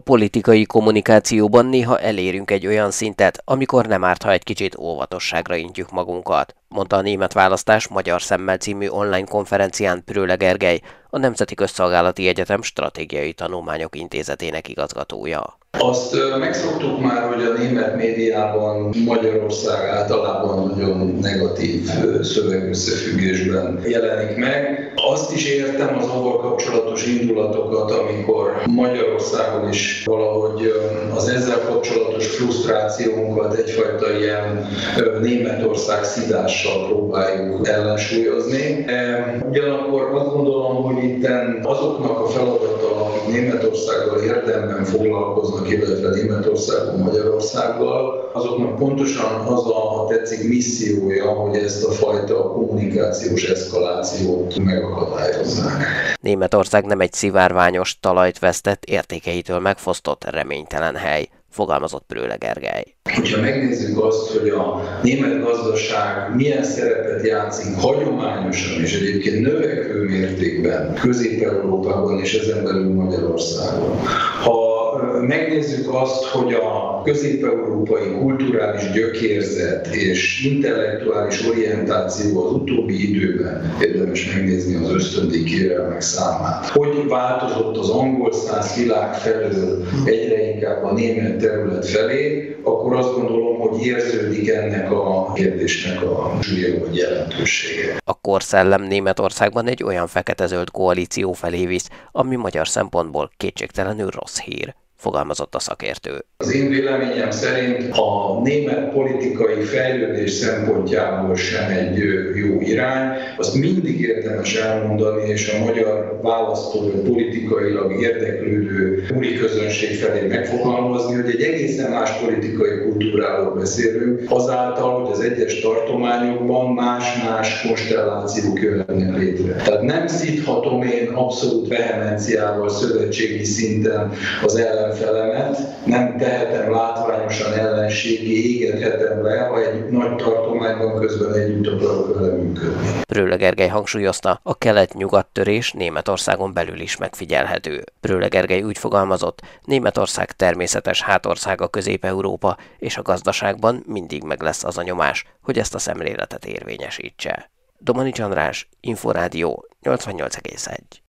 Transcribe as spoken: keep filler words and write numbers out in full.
politikai kommunikációban néha elérünk egy olyan szintet, amikor nem árt, ha egy kicsit óvatosságra intjük magunkat, mondta a Német Választás Magyar Szemmel című online konferencián Prölle Gergely, a Nemzeti Közszolgálati Egyetem Stratégiai Tanulmányok Intézetének igazgatója. Azt megszoktuk már, hogy a német médiában Magyarország általában nagyon negatív szövegösszefüggésben jelenik meg. Azt is értem az avval kapcsolatos indulatokat, amikor Magyarországon is valahogy az ezzel kapcsolatos frusztrációnkat egyfajta ilyen Németország szidással próbáljuk ellensúlyozni. Ugyanakkor azt gondolom, hogy itt azoknak a feladata, akik Németországgal érdemben foglalkoznak, illetve Németországon, Magyarországgal, azoknak pontosan az a, ha tetszik, missziója, hogy ezt a fajta kommunikációs eszkalációt megakadályozzák. Németország nem egy szivárványos, talajt vesztett, értékeitől megfosztott, reménytelen hely, fogalmazott Prölle Gergely. Ha megnézzük azt, hogy a német gazdaság milyen szerepet játszik hagyományosan és egyébként növekvő mértékben Közép-Európában és ezen belül Magyarországon. Ha megnézzük azt, hogy a közép-európai kulturális gyökérzet és intellektuális orientáció az utóbbi időben, érdemes megnézni az ösztöndíj kérelmek számát, hogy változott az angol száz világ felől egyre inkább a német terület felé, akkor azt gondolom, hogy érződik ennek a kérdésnek a súlya vagy jelentősége. A korszellem Németországban egy olyan fekete-zöld koalíció felé visz, ami magyar szempontból kétségtelenül rossz hír, fogalmazott a szakértő. Az én véleményem szerint a német politikai fejlődés szempontjából sem egy jó irány. Azt mindig érdemes elmondani, és a magyar választó politikailag érdeklődő úri közönség felé megfogalmazni, hogy egy egészen más politikai kultúráról beszélünk, azáltal, hogy az egyes tartományokban más-más konstellációk jönnek létre. Tehát nem szíthatom én abszolút vehemenciával szövetségi szinten az ellenfelemet, nem tehetem látványosan ellenségi, égethetem le, ha egy nagy tartományban közben együtt akarok vele működni. Prölle Gergely hangsúlyozta, a kelet-nyugat törés Németországon belül is megfigyelhető. Prölle Gergely úgy fogalmazott, Németország természetes hátországa Közép-Európa, és a gazdaságban mindig meg lesz az a nyomás, hogy ezt a szemléletet érvényesítse. Domanics András, Inforádió nyolcvannyolc egész egy.